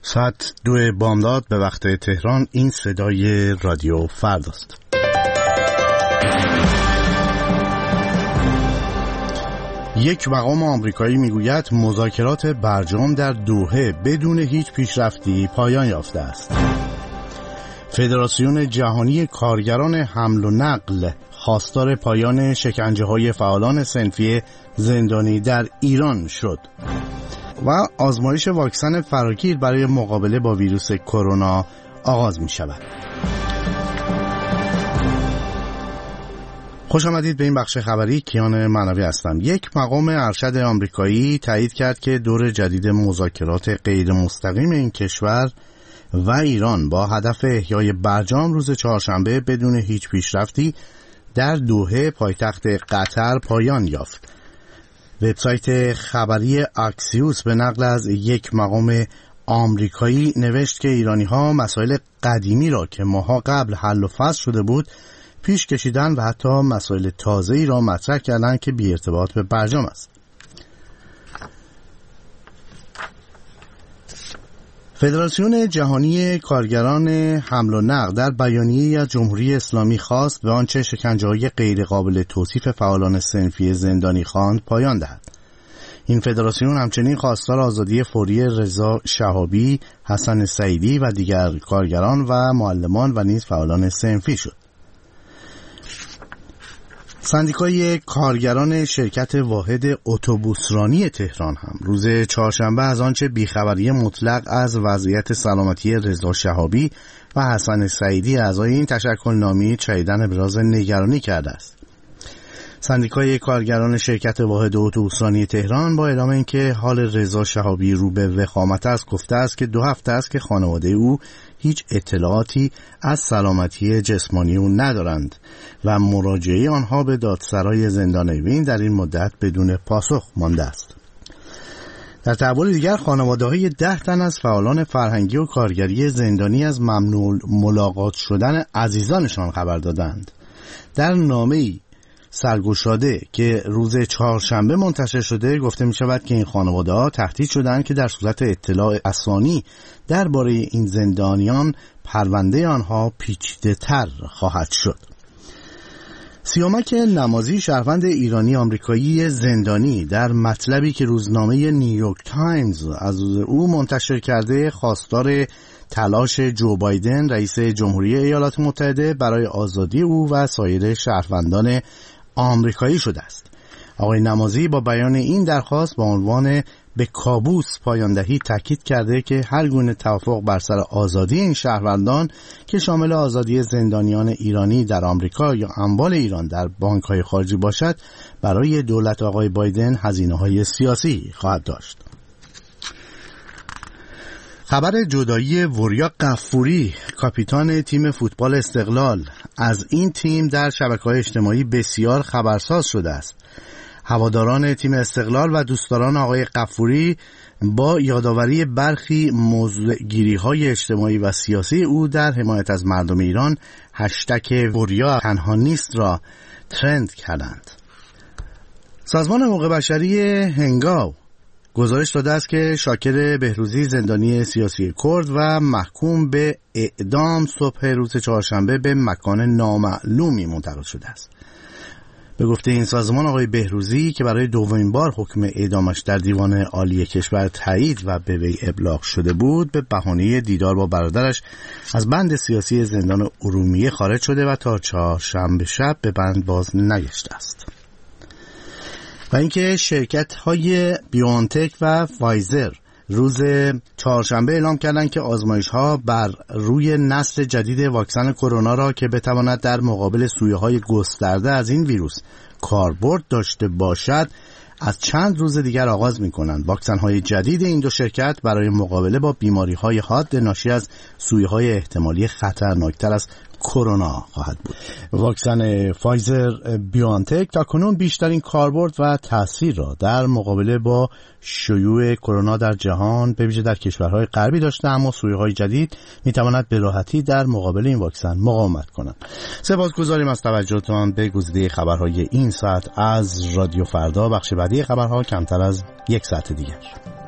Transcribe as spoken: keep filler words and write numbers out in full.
ساعت دو بامداد به وقت تهران. این صدای رادیو فرداست. یک مقام آمریکایی میگوید مذاکرات برجام در دوحه بدون هیچ پیشرفتی پایان یافته است. فدراسیون جهانی کارگران حمل و نقل خواستار پایان شکنجه‌های فعالان صنفی زندانی در ایران شد و آزمایش واکسن فراگیر برای مقابله با ویروس کرونا آغاز می شود. خوش آمدید به این بخش خبری. کیان معنوی هستم. یک مقام ارشد آمریکایی تایید کرد که دور جدید مذاکرات غیر مستقیم این کشور و ایران با هدف احیای برجام روز چهارشنبه بدون هیچ پیشرفتی در دوحه پایتخت قطر پایان یافت. وبسایت خبری اکسیوس به نقل از یک مقام آمریکایی نوشت که ایرانی‌ها مسائل قدیمی را که ماها قبل حل و فصل شده بود پیش کشیدن و حتی مسائل تازه‌ای را مطرح کردند که بی ارتباط به برجام است. فدراسیون جهانی کارگران حمل و نقل در بیانیه‌ای از جمهوری اسلامی خواست به آنچه شکنجه‌های غیرقابل توصیف فعالان صنفی زندانی خواند پایان دهد. این فدراسیون همچنین خواستار آزادی فوری رضا شهابی، حسن سعیدی و دیگر کارگران و معلمان و نیز فعالان صنفی شد. سندیکای کارگران شرکت واحد اتوبوسرانی تهران هم روز چهارشنبه از آنچه بیخبری مطلق از وضعیت سلامتی رضا شهابی و حسن سعیدی اعضای این تشکلنامه چیدن ابراز نگرانی کرده است. سندیکای کارگران شرکت واحد اتوبوسرانی تهران با اعلام اینکه حال رضا شهابی رو به وخامت است گفته است که دو هفته است که خانواده او هیچ اطلاعاتی از سلامتی جسمانی او ندارند و مراجعه آنها به دادسرای زندان اوین در این مدت بدون پاسخ مانده است. در تحول دیگر خانواده‌های ده تن از فعالان فرهنگی و کارگری زندانی از ممنوع ملاقات شدن عزیزانشان خبر دادند. در نامه‌ای سرگشاده که روز چهارشنبه منتشر شده گفته می شود که این خانواده‌ها تهدید شدند که در صورت اطلاع رسانی درباره این زندانیان پرونده آنها پیچیده‌تر خواهد شد. سیامک نمازی شهروند ایرانی آمریکایی زندانی در مطلبی که روزنامه نیویورک تایمز از او منتشر کرده خواستار تلاش جو بایدن رئیس جمهوری ایالات متحده برای آزادی او و سایر شهروندان آمریکایی شده است. آقای نمازی با بیان این درخواست با عنوان به کابوس پایان دهی تاکید کرده که هر گونه توافق بر سر آزادی این شهروندان که شامل آزادی زندانیان ایرانی در آمریکا یا اموال ایران در بانک‌های خارجی باشد برای دولت آقای بایدن هزینه‌های سیاسی خواهد داشت. خبر جدایی وریا غفوری کاپیتان تیم فوتبال استقلال از این تیم در شبکه‌های اجتماعی بسیار خبرساز شده است. هواداران تیم استقلال و دوستداران آقای غفوری با یادآوری برخی موضوعگیری‌های اجتماعی و سیاسی او در حمایت از مردم ایران هشتگ وریا تنها نیست را ترند کردند. سازمان حقوق بشری هنگاو گزارش داده است که شاکر بهروزی زندانی سیاسی کرد و محکوم به اعدام صبح روز چهارشنبه به مکان نامعلومی منتقل شده است. به گفته این سازمان آقای بهروزی که برای دومین بار حکم اعدامش در دیوان عالی کشور تایید و به وی ابلاغ شده بود به بهانه دیدار با برادرش از بند سیاسی زندان ارومیه خارج شده و تا چهارشنبه شب به بند باز نگشته است. و اینکه شرکت‌های بیوانتک و فایزر روز چهارشنبه اعلام کردند که آزمایش‌ها بر روی نسل جدید واکسن کرونا را که بتواند در مقابل سویه‌های گسترده از این ویروس کاربرد داشته باشد از چند روز دیگر آغاز می‌کنند. واکسن‌های جدید این دو شرکت برای مقابله با بیماری‌های حاد ناشی از سویه‌های احتمالی خطرناکتر از کرونا خواهد بود. واکسن فایزر بیوانتک تاکنون بیشترین کاربرد و تاثیر را در مقابله با شیوع کرونا در جهان به ویژه در کشورهای غربی داشته، اما سویه‌های جدید می‌تواند به راحتی در مقابل این واکسن مقاومت کند. سپاسگزاریم از توجهتان به گزیده خبرهای این ساعت از رادیو فردا. بخش بعدی خبرها کمتر از یک ساعت دیگر.